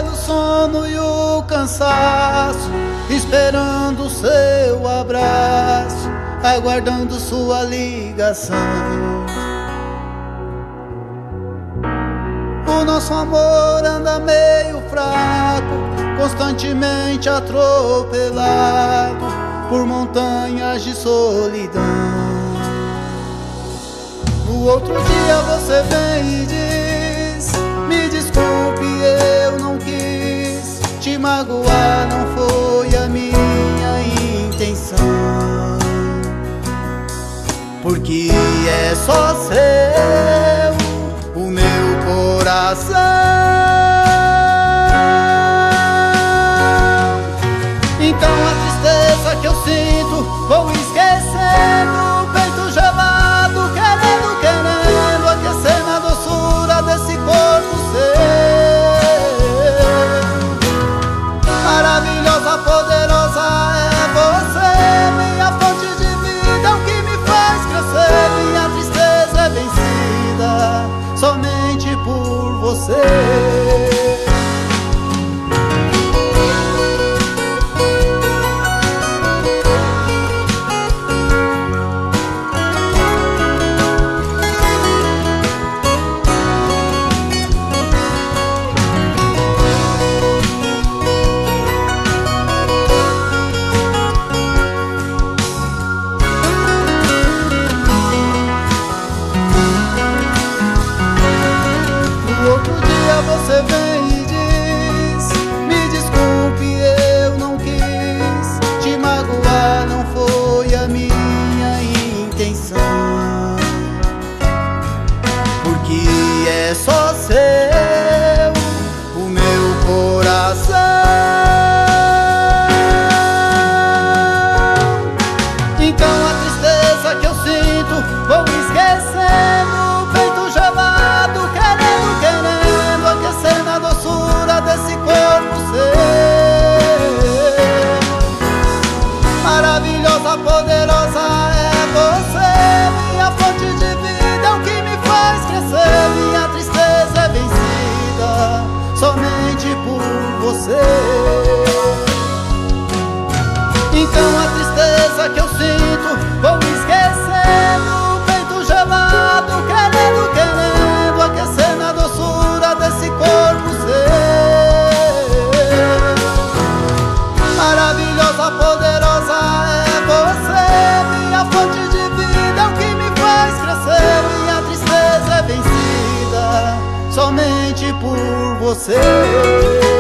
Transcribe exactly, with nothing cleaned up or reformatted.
pelo sono e o cansaço, esperando o seu abraço, aguardando sua ligação. O nosso amor anda meio fraco, constantemente atropelado por montanhas de solidão. No outro dia você vem e diz: me desculpe, eu não quis te magoar, não foi a minha intenção. Porque é só seu o meu coração. Então a tristeza que eu sinto vou esquecendo, peito gelado, querendo, querendo aquecer na doçura desse corpo seu. Maravilhosa, poderosa é você, minha fonte de vida, é o que me faz crescer. Minha tristeza é vencida somente por você. Você vem e diz: me desculpe, eu não quis te magoar, não foi a minha intenção. Porque é só seu o meu coração. Então a tristeza que eu sinto vou esquecendo, peito gelado, querendo, querendo aquecer na doçura desse corpo seu. Maravilhosa, poderosa é você, minha fonte de vida, é o que me faz crescer. Minha tristeza é vencida somente por você. Então a tristeza que eu sinto vou esquecendo, peito gelado, querendo, querendo aquecer na doçura desse corpo seu. Maravilhosa, poderosa é você, minha fonte de vida, é o que me faz crescer. Minha tristeza é vencida somente por você.